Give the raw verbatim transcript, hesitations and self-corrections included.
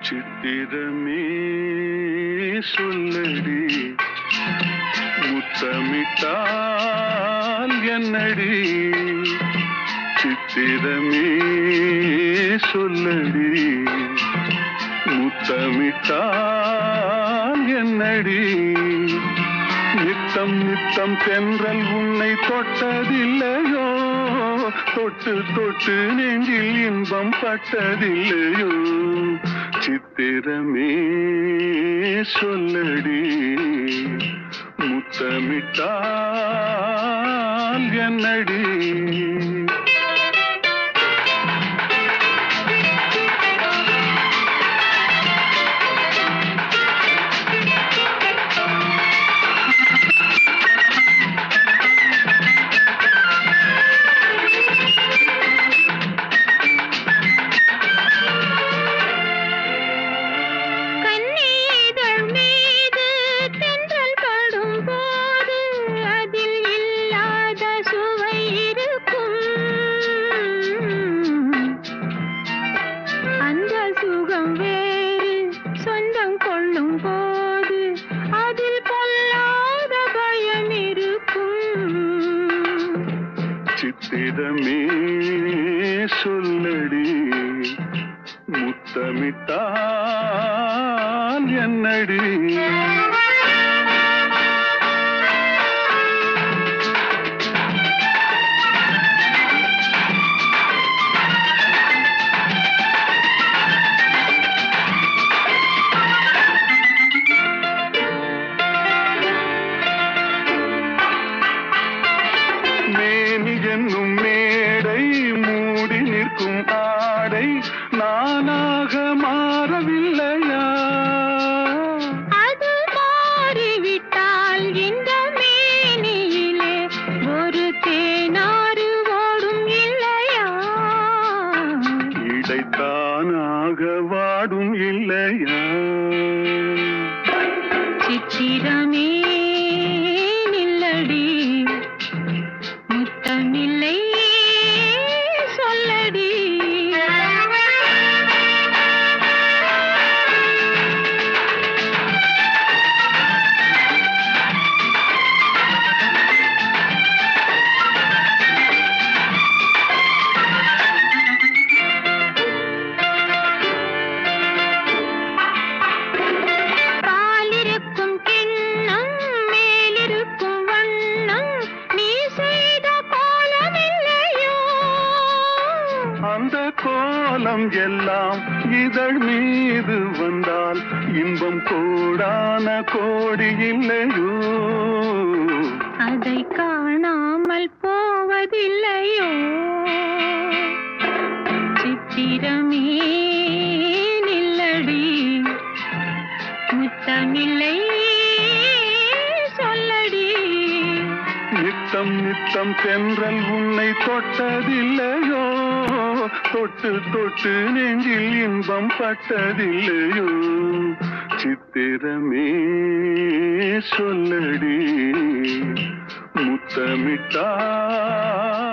சித்திரமே சொல்லடி முத்தமிட்டால் என்னடி சித்திரமே சொல்லடி முத்தமிட்டால் என்னடி நித்தம் நித்தம் தென்றல் உன்னை தொட்டதில்லையோ தொட்டு தொட்டு நெஞ்சில் இன்பம் பட்டதில்லையோ சித்திரமே சொல்லடி முத்தமிட்டால் என்னடி சித்திரமே சொல்லடி முத்தமிட்டால் என்னடி என்னும் மேடை மூடி நிற்கும் ஆடை நானாக மாறவில்லையா அது மாறிவிட்டால் இந்த மேனியிலே ஒரு தேனாறு ஓடும் இல்லையா இடைத்தானாக வாடும் இல்லையா சித்திரமே நில்லடி முத்தமில்லை சொல்லடி பாலிருக்கும் கிண்ணம் மேலிருக்கும் வண்ணம் நீ செய்த அந்த கோலம் எல்லாம் இதழ் மீது வந்தால் இன்பம் கோடான கோடி இல்லையோ அதை காணாமல் போவதில்லையோ சித்திரமே நில்லடி முத்தமில்லை சொல்லடி நித்தம் நித்தம் தென்றல் உன்னை தொட்டதில்லையோ தொட்டு தொட்டு நெஞ்சில் இன்பம் பட்டதில்லையோ சித்திரமே சொல்லடி முத்தமிட்டால்